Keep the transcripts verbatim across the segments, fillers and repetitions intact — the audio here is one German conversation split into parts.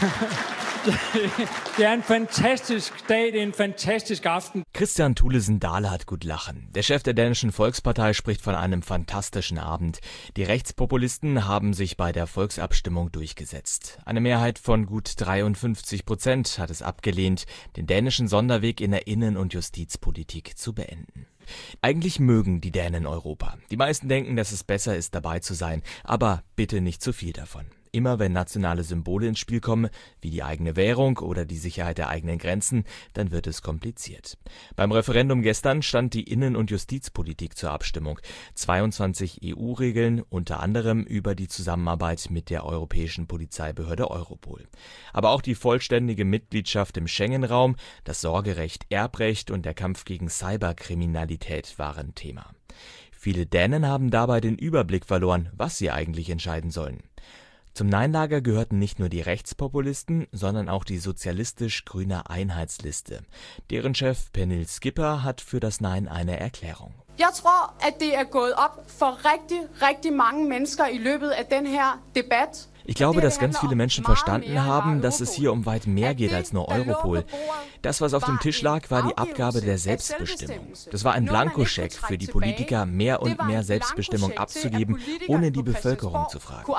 Det er en fantastisk dag, det er en fantastisk aften. Kristian Thulesen Dahle hat gut lachen. Der Chef der dänischen Volkspartei spricht von einem fantastischen Abend. Die Rechtspopulisten haben sich bei der Volksabstimmung durchgesetzt. Eine Mehrheit von gut dreiundfünfzig Prozent hat es abgelehnt, den dänischen Sonderweg in der Innen- und Justizpolitik zu beenden. Eigentlich mögen die Dänen Europa. Die meisten denken, dass es besser ist, dabei zu sein. Aber bitte nicht zu viel davon. Immer wenn nationale Symbole ins Spiel kommen, wie die eigene Währung oder die Sicherheit der eigenen Grenzen, dann wird es kompliziert. Beim Referendum gestern stand die Innen- und Justizpolitik zur Abstimmung. zweiundzwanzig E U-Regeln, unter anderem über die Zusammenarbeit mit der europäischen Polizeibehörde Europol. Aber auch die vollständige Mitgliedschaft im Schengen-Raum, das Sorgerecht, Erbrecht und der Kampf gegen Cyberkriminalität waren Thema. Viele Dänen haben dabei den Überblick verloren, was sie eigentlich entscheiden sollen. Zum Nein-Lager gehörten nicht nur die Rechtspopulisten, sondern auch die sozialistisch-grüne Einheitsliste. Deren Chef Pernille Skipper hat für das Nein eine Erklärung. Jeg tror, at det er gået op for rigtig, rigtig mange mennesker i løbet af den her debat. Ich glaube, dass ganz viele Menschen verstanden haben, dass es hier um weit mehr geht als nur Europol. Das, was auf dem Tisch lag, war die Abgabe der Selbstbestimmung. Das war ein Blankoscheck für die Politiker, mehr und mehr Selbstbestimmung abzugeben, ohne die Bevölkerung zu fragen.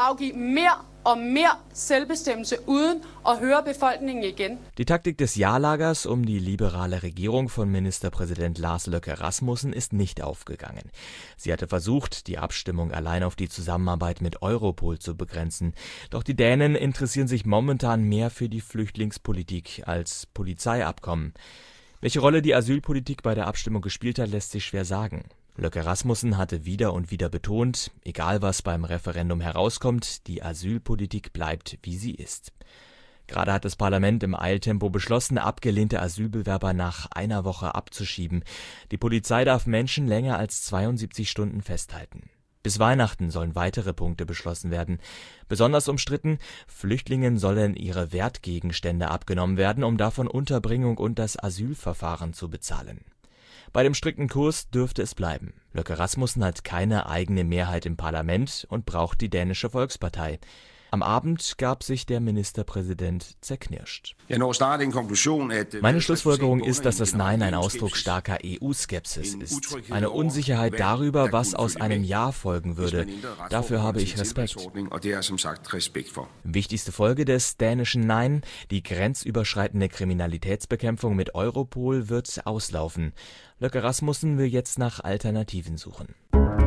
Und mehr Selbstbestimmung uden at høre befolkningen igen. Die Taktik des Ja-Lagers um die liberale Regierung von Ministerpräsident Lars Løkke Rasmussen ist nicht aufgegangen. Sie hatte versucht, die Abstimmung allein auf die Zusammenarbeit mit Europol zu begrenzen. Doch die Dänen interessieren sich momentan mehr für die Flüchtlingspolitik als Polizeiabkommen. Welche Rolle die Asylpolitik bei der Abstimmung gespielt hat, lässt sich schwer sagen. Løkke Rasmussen hatte wieder und wieder betont, egal was beim Referendum herauskommt, die Asylpolitik bleibt, wie sie ist. Gerade hat das Parlament im Eiltempo beschlossen, abgelehnte Asylbewerber nach einer Woche abzuschieben. Die Polizei darf Menschen länger als zweiundsiebzig Stunden festhalten. Bis Weihnachten sollen weitere Punkte beschlossen werden. Besonders umstritten, Flüchtlingen sollen ihre Wertgegenstände abgenommen werden, um davon Unterbringung und das Asylverfahren zu bezahlen. Bei dem strikten Kurs dürfte es bleiben. Løkke Rasmussen hat keine eigene Mehrheit im Parlament und braucht die dänische Volkspartei. Am Abend gab sich der Ministerpräsident zerknirscht. Meine Schlussfolgerung ist, dass das Nein ein Ausdruck starker E U-Skepsis ist. Eine Unsicherheit darüber, was aus einem Ja folgen würde. Dafür habe ich Respekt. Wichtigste Folge des dänischen Nein: die grenzüberschreitende Kriminalitätsbekämpfung mit Europol wird auslaufen. Løkke Rasmussen will jetzt nach Alternativen suchen.